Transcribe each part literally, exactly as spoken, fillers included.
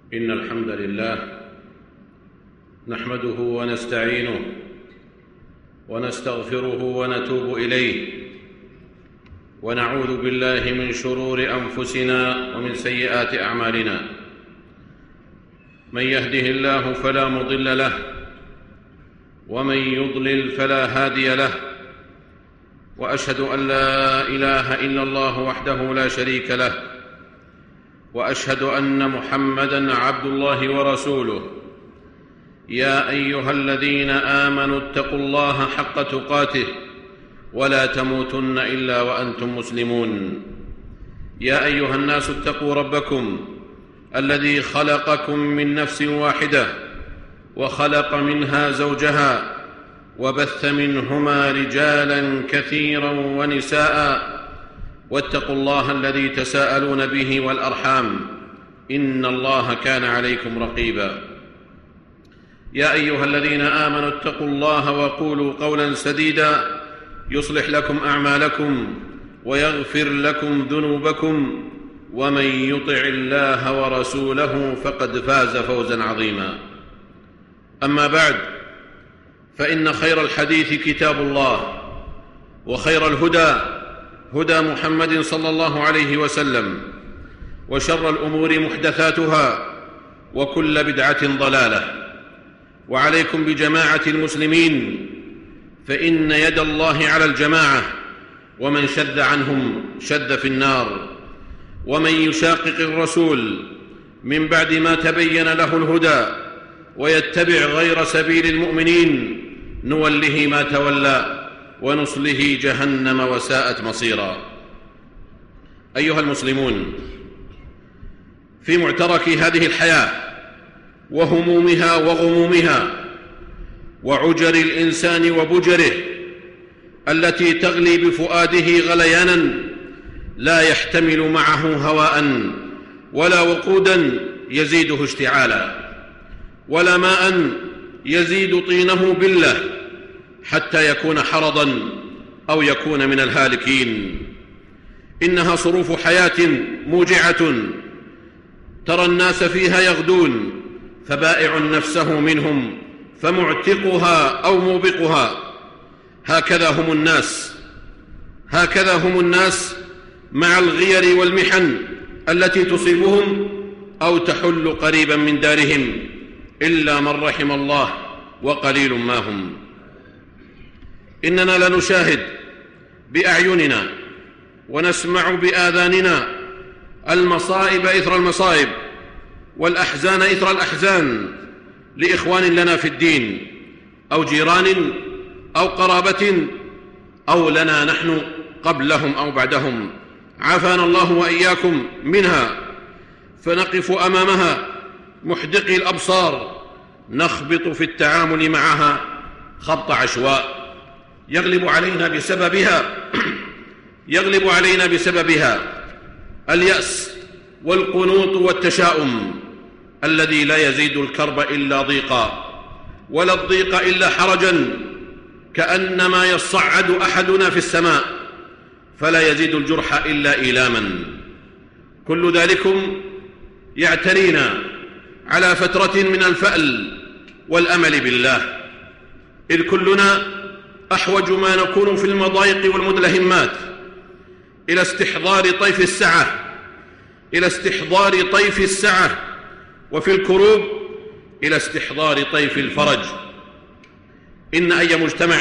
إن الحمد لله نحمده ونستعينه ونستغفره ونتوب إليه، ونعوذ بالله من شرور أنفسنا ومن سيئات أعمالنا. من يهده الله فلا مضل له، ومن يضلل فلا هادي له، وأشهد أن لا إله إلا الله وحده لا شريك له، وأشهد أن محمدًا عبد الله ورسوله. يا أيها الذين آمنوا اتقوا الله حق تقاته ولا تموتن إلا وأنتم مسلمون. يا أيها الناس اتقوا ربكم الذي خلقكم من نفس واحدة، وخلق منها زوجها، وبث منهما رجالاً كثيراً ونساءً، واتقوا الله الذي تساءلون به والأرحام، إن الله كان عليكم رقيبا. يا أيها الذين آمنوا اتقوا الله وقولوا قولا سديدا يصلح لكم أعمالكم ويغفر لكم ذنوبكم، ومن يطع الله ورسوله فقد فاز فوزا عظيما. أما بعد، فإن خير الحديث كتاب الله، وخير الهدى هدى محمد صلى الله عليه وسلم، وشر الأمور محدثاتها، وكل بدعة ضلالة. وعليكم بجماعة المسلمين، فإن يد الله على الجماعة، ومن شذ عنهم شذ في النار. ومن يشاقق الرسول من بعد ما تبين له الهدى ويتبع غير سبيل المؤمنين نوله ما تولى، ونصله جهنم وساءت مصيرا. أيها المسلمون، في معترك هذه الحياة وهمومها وغمومها، وعجر الإنسان وبجره التي تغلي بفؤاده غليانا لا يحتمل معه هواء، ولا وقودا يزيده اشتعالا، ولا ماء يزيد طينه بله حتى يكون حرضا أو يكون من الهالكين. إنها صروف حياة موجعة، ترى الناس فيها يغدون، فبائع نفسه منهم فمعتقها أو موبقها. هكذا هم الناس هكذا هم الناس مع الغير والمحن التي تصيبهم أو تحل قريبا من دارهم، إلا من رحم الله، وقليل ما هم. إننا لنشاهد بأعيننا ونسمع بآذاننا المصائب إثر المصائب، والأحزان إثر الأحزان، لإخوان لنا في الدين، أو جيران، أو قرابة، أو لنا نحن قبلهم أو بعدهم، عافانا الله وإياكم منها. فنقف أمامها محدقي الأبصار، نخبط في التعامل معها خبط عشواء، يغلب علينا بسببها يغلب علينا بسببها اليأس والقنوط والتشاؤم، الذي لا يزيد الكرب إلا ضيقا، ولا الضيق إلا حرجا، كأنما يصعد أحدنا في السماء، فلا يزيد الجرح إلا إيلاما. كل ذلكم يعترينا على فترة من الفأل والأمل بالله، إذ كلنا أحوج ما نكون في المضايق والمدلهمات إلى استحضار طيف السعة إلى استحضار طيف السعة وفي الكروب إلى استحضار طيف الفرج. إن أي مجتمع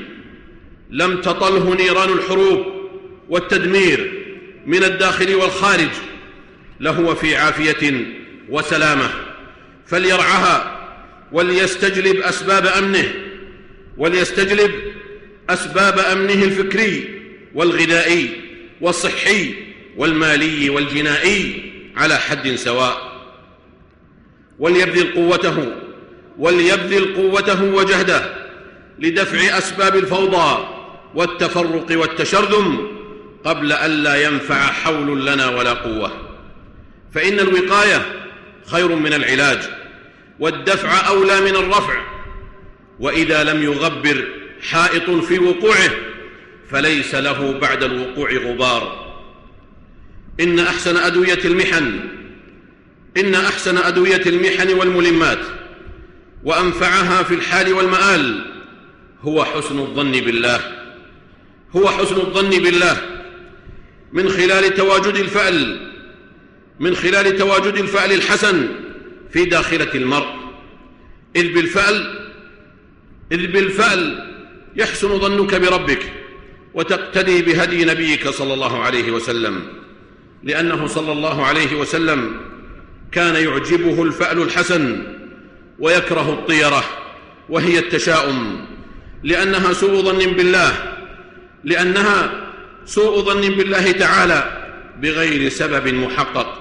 لم تطله نيران الحروب والتدمير من الداخل والخارج لهو في عافية وسلامة، فليرعها وليستجلب أسباب أمنه وليستجلب أسباب أمنه الفكري والغذائي والصحي والمالي والجنائي على حد سواء، وليبذل قوته وليبذل قوته وجهده لدفع أسباب الفوضى والتفرق والتشرذم قبل أن لا ينفع حول لنا ولا قوة. فإن الوقاية خير من العلاج، والدفع أولى من الرفع، وإذا لم يغبر حائط في وقوعه فليس له بعد الوقوع غبار. إن أحسن أدوية المحن إن أحسن أدوية المحن والملمات وأنفعها في الحال والمآل هو حسن الظن بالله هو حسن الظن بالله من خلال تواجد الفأل من خلال تواجد الفأل الحسن في داخلة المرء، إذ بالفأل إذ بالفأل يحسن ظنك بربك وتقتدي بهدي نبيك صلى الله عليه وسلم، لأنه صلى الله عليه وسلم كان يعجبه الفأل الحسن ويكره الطيرة وهي التشاؤم، لأنها سوء ظن بالله لأنها سوء ظن بالله تعالى بغير سبب محقق.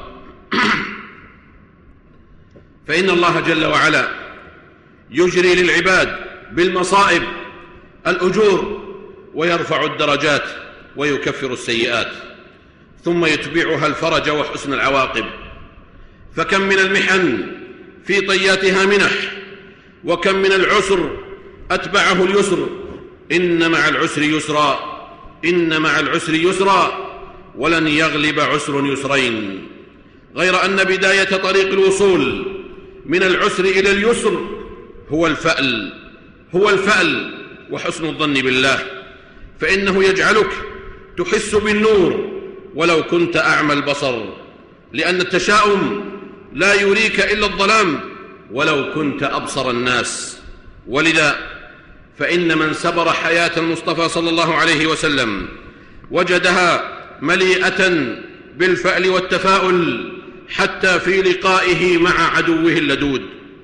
فإن الله جل وعلا يجري للعباد بالمصائب الأجور ويرفع الدرجات ويكفر السيئات، ثم يتبعها الفرج وحسن العواقب. فكم من المحن في طياتها منح، وكم من العسر أتبعه اليسر. إن مع العسر يسرا إن مع العسر يسرا ولن يغلب عسر يسرين، غير أن بداية طريق الوصول من العسر إلى اليسر هو الفأل هو الفأل وحسن الظن بالله، فإنه يجعلك تحس بالنور ولو كنت أعمى البصر، لأن التشاؤم لا يريك إلا الظلام ولو كنت أبصر الناس. ولذا فإن من سبر حياة المصطفى صلى الله عليه وسلم وجدها مليئة بالفأل والتفاؤل حتى في لقائه مع عدوه اللدود.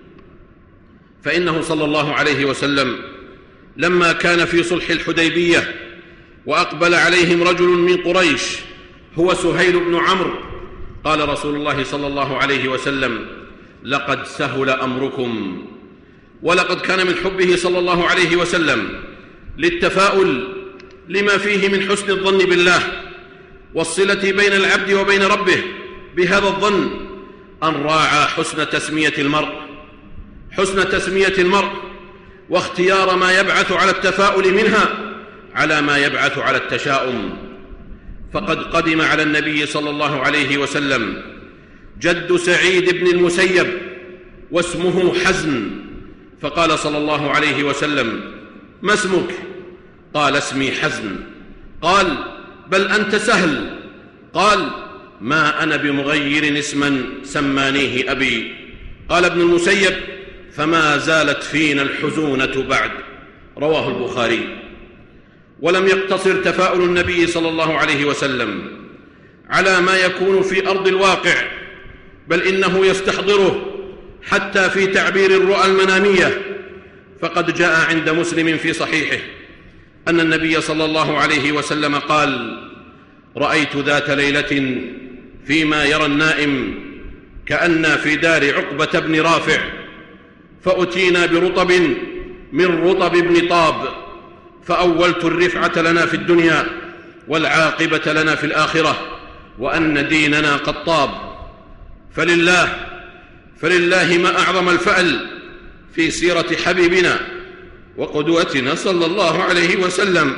فإنه صلى الله عليه وسلم لما كان في صلح الحديبية وأقبل عليهم رجل من قريش هو سهيل بن عمرو، قال رسول الله صلى الله عليه وسلم: لقد سهل أمركم. ولقد كان من حبه صلى الله عليه وسلم للتفاؤل لما فيه من حسن الظن بالله والصلة بين العبد وبين ربه بهذا الظن، أن راعى حسن تسمية المرء حسن تسمية المرء واختيار ما يبعث على التفاؤل منها على ما يبعث على التشاؤم. فقد قدم على النبي صلى الله عليه وسلم جد سعيد بن المسيب واسمه حزن، فقال صلى الله عليه وسلم: ما اسمك؟ قال: اسمي حزن. قال: بل أنت سهل. قال: ما أنا بمغير اسما سمانيه أبي. قال ابن المسيب: فما زالت فينا الحزونة بعد. رواه البخاري. ولم يقتصر تفاؤل النبي صلى الله عليه وسلم على ما يكون في أرض الواقع، بل إنه يستحضره حتى في تعبير الرؤى المنامية. فقد جاء عند مسلم في صحيحه أن النبي صلى الله عليه وسلم قال: رأيت ذات ليلة فيما يرى النائم كأن في دار عقبة بن رافع، فأتينا برطب من رطب ابن طاب، فأولت الرفعة لنا في الدنيا والعاقبة لنا في الآخرة، وأن ديننا قد طاب. فلله فلله ما أعظم الفأل في سيرة حبيبنا وقدوتنا صلى الله عليه وسلم.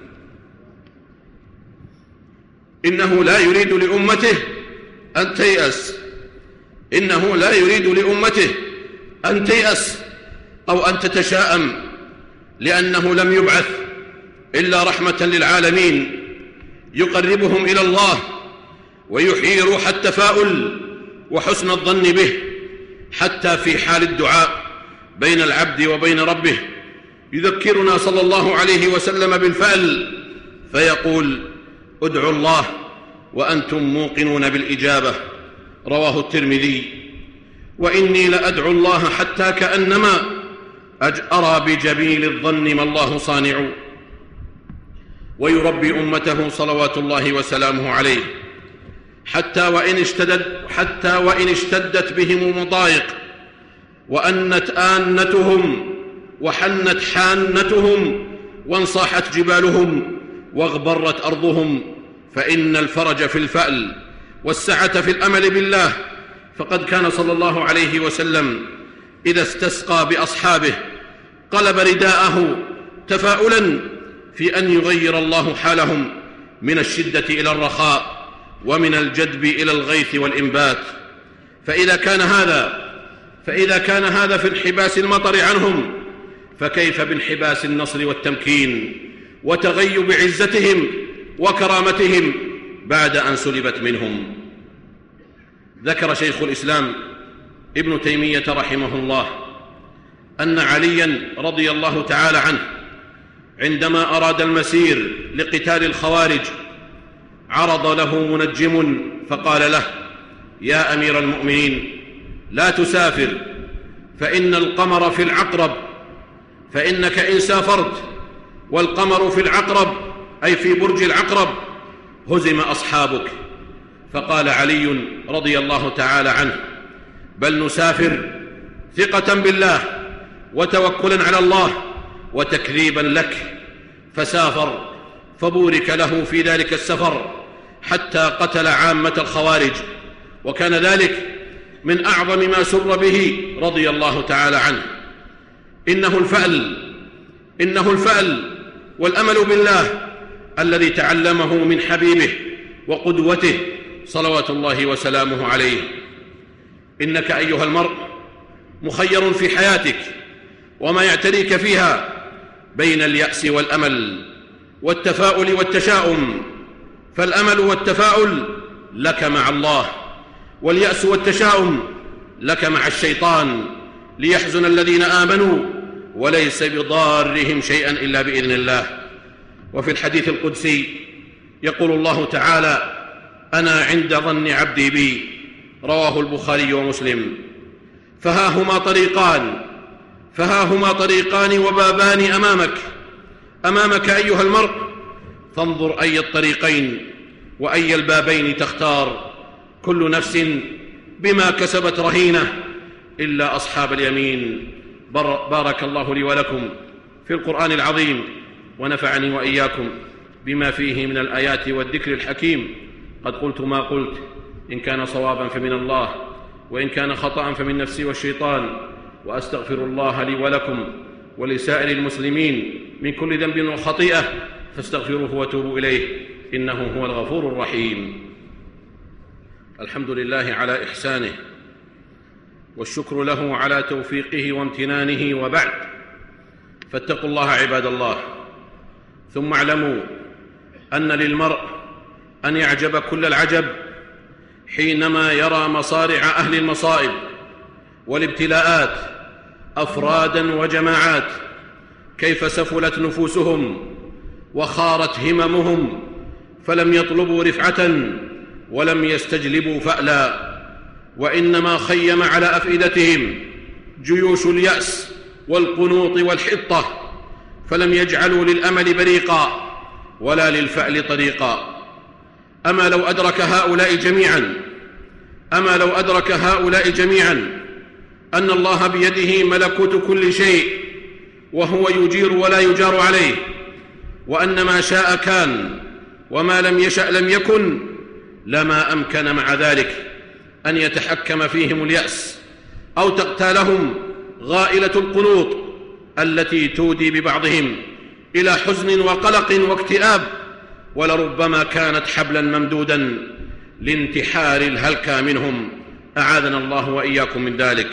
إنه لا يريد لأمته أن تيأس إنه لا يريد لأمته أن تيأس أو أن تتشاءم، لأنه لم يبعث إلا رحمة للعالمين، يقربهم إلى الله ويحيي روح التفاؤل وحسن الظن به حتى في حال الدعاء بين العبد وبين ربه. يذكرنا صلى الله عليه وسلم بالفأل فيقول: ادعوا الله وأنتم موقنون بالإجابة. رواه الترمذي. وإني لأدعو الله حتى كأنما أرى بجبيل الظن ما الله صانع. ويربي أمته صلوات الله وسلامه عليه حتى وإن اشتدت, حتى وإن اشتدت بهم مضايق وأنت آنتهم وحنت حانتهم وانصاحت جبالهم واغبرت أرضهم، فإن الفرج في الفأل والسعة في الأمل بالله. فقد كان صلى الله عليه وسلم إذا استسقى بأصحابه قلب رداءه تفاؤلا في أن يغير الله حالهم من الشدة إلى الرخاء ومن الجدب إلى الغيث والإنبات. فإذا كان هذا فإذا كان هذا في انحباس المطر عنهم، فكيف بانحباس النصر والتمكين وتغيب عزتهم وكرامتهم بعد أن سلبت منهم؟ ذكر شيخ الإسلام ابن تيمية رحمه الله أن عليا رضي الله تعالى عنه عندما أراد المسير لقتال الخوارج عرض له منجم فقال له: يا أمير المؤمنين، لا تسافر، فإن القمر في العقرب، فإنك إن سافرت والقمر في العقرب أي في برج العقرب هزم أصحابك. فقال علي رضي الله تعالى عنه: بل نسافر ثقة بالله وتوكلا على الله وتكذيبا لك. فسافر فبورك له في ذلك السفر حتى قتل عامة الخوارج، وكان ذلك من أعظم ما سر به رضي الله تعالى عنه. إنه الفأل إنه الفأل والأمل بالله الذي تعلمه من حبيبه وقدوته صلوات الله وسلامه عليه. إنك أيها المرء مخير في حياتك وما يعتريك فيها بين اليأس والأمل والتفاؤل والتشاؤم، فالأمل والتفاؤل لك مع الله، واليأس والتشاؤم لك مع الشيطان، ليحزن الذين آمنوا وليس بضارهم شيئا إلا بإذن الله. وفي الحديث القدسي يقول الله تعالى: أنا عند ظن عبدي بي، رواه البخاري ومسلم. فها هما طريقان فها هما طريقان وبابان أمامك أمامك أيها المرء، فانظر أي الطريقين وأي البابين تختار. كل نفس بما كسبت رهينة إلا أصحاب اليمين. بارك الله لي ولكم في القرآن العظيم، ونفعني وإياكم بما فيه من الآيات والذكر الحكيم. قد قلت ما قلت، إن كان صوابا فمن الله، وإن كان خطأ فمن نفسي والشيطان، وأستغفر الله لي ولكم ولسائر المسلمين من كل ذنب وخطيئة، فاستغفروه وتوبوا إليه، إنه هو الغفور الرحيم. الحمد لله على إحسانه، والشكر له على توفيقه وامتنانه، وبعد، فاتقوا الله عباد الله. ثم اعلموا أن للمرء أن يعجب كل العجب حينما يرى مصارع أهل المصائب والابتلاءات أفرادا وجماعات، كيف سفلت نفوسهم وخارت هممهم، فلم يطلبوا رفعة ولم يستجلبوا فألا، وإنما خيم على أفئدتهم جيوش اليأس والقنوط والحطة، فلم يجعلوا للأمل بريقا ولا للفأل طريقا. أما لو أدرك هؤلاء جميعا أما لو أدرك هؤلاء جميعا أن الله بيده ملكوت كل شيء، وهو يجير ولا يجار عليه، وأن ما شاء كان وما لم يشأ لم يكن، لما أمكن مع ذلك أن يتحكم فيهم اليأس أو تقتالهم غائلة القنوط التي تودي ببعضهم إلى حزن وقلق واكتئاب، ولربما كانت حبلا ممدودا لانتحار الهلكى منهم، أعاذنا الله وإياكم من ذلك.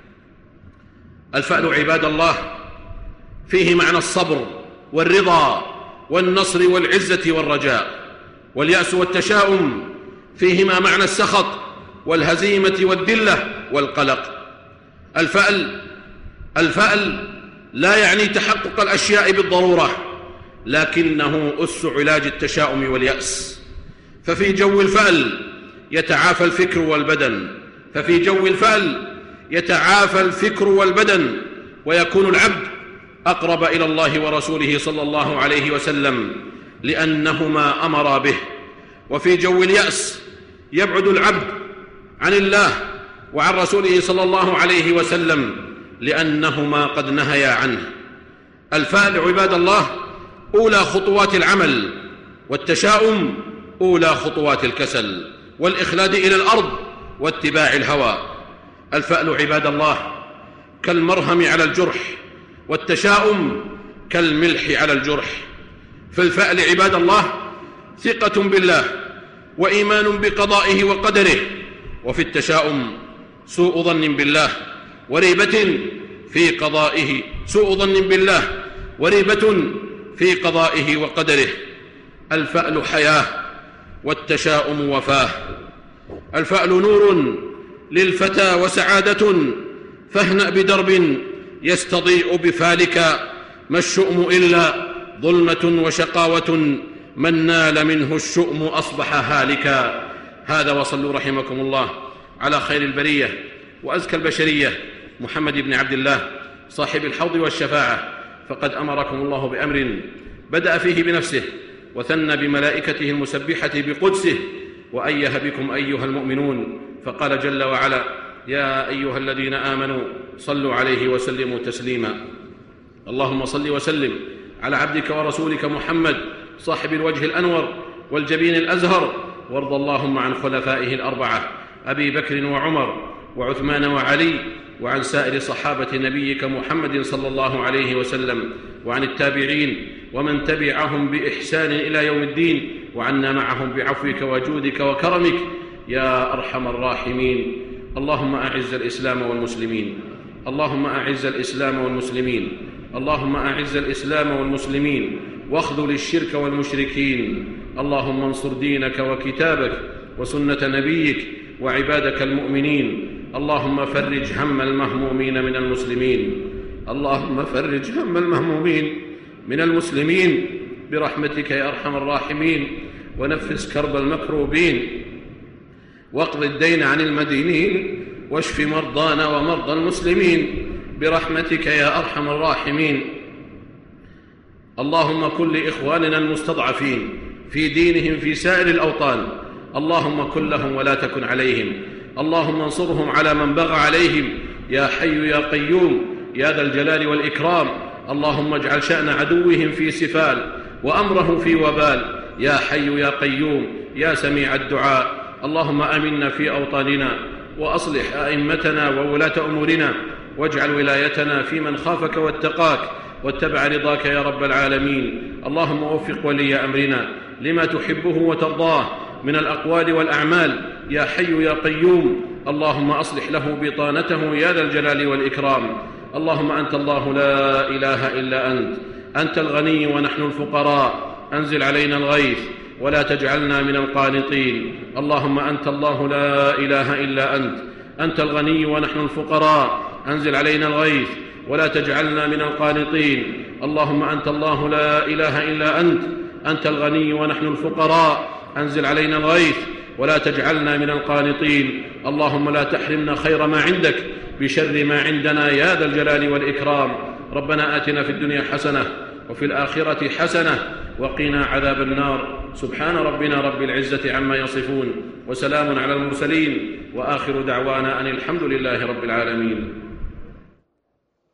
الفأل عباد الله فيه معنى الصبر والرضا والنصر والعزة والرجاء، واليأس والتشاؤم فيهما معنى السخط والهزيمة والذلة والقلق. الفأل الفأل لا يعني تحقق الأشياء بالضرورة، لكنه أس علاج التشاؤم واليأس. ففي جو الفأل يتعافى الفكر والبدن ففي جو الفأل يتعافى الفكر والبدن ويكون العبد أقرب إلى الله ورسوله صلى الله عليه وسلم، لأنهما أمرا به. وفي جو اليأس يبعد العبد عن الله وعن رسوله صلى الله عليه وسلم، لأنهما قد نهيا عنه. الفأل عباد الله أولى خطوات العمل، والتشاؤم أولى خطوات الكسل والإخلاد إلى الأرض واتباع الهوى. الفأل عباد الله كالمرهم على الجرح، والتشاؤم كالملح على الجرح. في الفأل عباد الله ثقة بالله وإيمان بقضائه وقدره، وفي التشاؤم سوء ظن بالله وريبة في قضائه سوء ظن بالله وريبة في قضائه وقدره. الفأل حياة والتشاؤم وفاه. الفأل نور للفتى وسعادة، فاهنأ بدرب يستضيء بفالك، ما الشؤم إلا ظلمة وشقاوة، من نال منه الشؤم أصبح هالكا. هذا وصلوا رحمكم الله على خير البرية وأزكى البشرية محمد بن عبد الله صاحب الحوض والشفاعة، فقد أمركم الله بأمر بدأ فيه بنفسه وثنى بملائكته المسبحة بقدسه، وأيه بكم أيها المؤمنون، فقال جل وعلا: يا أيها الذين آمنوا صلوا عليه وسلموا تسليما. اللهم صل وسلم على عبدك ورسولك محمد صاحب الوجه الأنور والجبين الأزهر، وارض اللهم عن خلفائه الأربعة أبي بكر وعمر وعثمان وعلي، وعن سائر صحابة نبيك محمد صلى الله عليه وسلم، وعن التابعين ومن تبعهم بإحسان إلى يوم الدين، وعنا معهم بعفوك وجودك وكرمك يا أرحم الراحمين. اللهم أعز الإسلام والمسلمين، اللهم أعز الإسلام والمسلمين، اللهم أعز الإسلام والمسلمين، واخذل الشرك والمشركين. اللهم انصر دينك وكتابك وسنة نبيك وعبادك المؤمنين. اللهم فرج هم المهمومين من المسلمين، اللهم فرج هم المهمومين من المسلمين برحمتك يا أرحم الراحمين، ونفس كرب المكروبين، واقض الدين عن المدينين، واشف مرضانا ومرضى المسلمين برحمتك يا أرحم الراحمين. اللهم كن لإخواننا المستضعفين في دينهم في سائر الأوطان، اللهم كن لهم ولا تكن عليهم، اللهم انصرهم على من بغى عليهم يا حي يا قيوم يا ذا الجلال والإكرام. اللهم اجعل شأن عدوهم في سفال وأمره في وبال يا حي يا قيوم يا سميع الدعاء. اللهم آمنا في أوطاننا، وأصلح أئمتنا وولاة أمورنا، واجعل ولايتنا في من خافك واتقاك واتبع رضاك يا رب العالمين. اللهم وفق ولي أمرنا لما تحبه وترضاه من الأقوال والأعمال يا حي يا قيوم. اللهم أصلح له بطانته يا ذا الجلال والإكرام. اللهم أنت الله لا إله إلا أنت، أنت الغني ونحن الفقراء، أنزل علينا الغيث ولا تجعلنا من القانطين. اللهم أنت الله لا إله إلا أنت، أنت الغني ونحن الفقراء، أنزل علينا الغيث ولا تجعلنا من القانطين. اللهم أنت الله لا إله إلا أنت، أنت الغني ونحن الفقراء، أنزل علينا الغيث ولا تجعلنا من القانطين. اللهم لا تحرمنا خير ما عندك بشر ما عندنا يا ذا الجلال والإكرام. ربنا آتنا في الدنيا حسنة وفي الآخرة حسنة وقنا عذاب النار. سبحان ربنا رب العزة عما يصفون، وسلام على المرسلين، وآخر دعوانا أن الحمد لله رب العالمين.